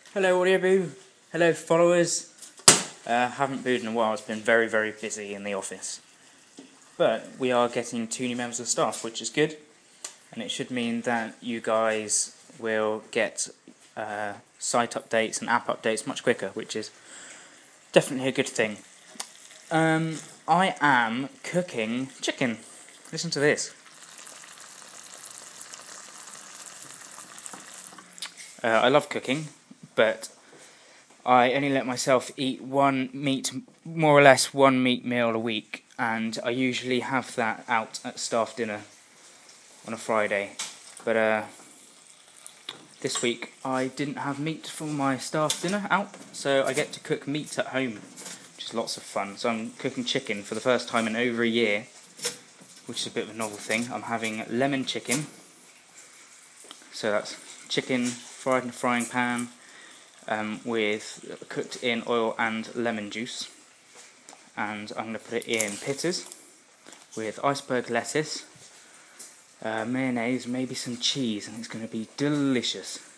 Hello Audio Boo, hello followers. Haven't booed in a while, it's been very busy in the office. But we are getting 2 new members of staff, which is good. And it should mean that you guys will get site updates and app updates much quicker, which is definitely a good thing. I am cooking chicken. Listen to this. I love cooking, but I only let myself eat more or less one meat meal a week, and I usually have that out at staff dinner on a Friday. But this week I didn't have meat for my staff dinner out, so I get to cook meat at home, which is lots of fun. So I'm cooking chicken for the first time in over a year, which is a bit of a novel thing. I'm having lemon chicken, so that's chicken fried in a frying pan, with cooked in oil and lemon juice, and I'm going to put it in pitters with iceberg lettuce, mayonnaise, maybe some cheese, and it's going to be delicious.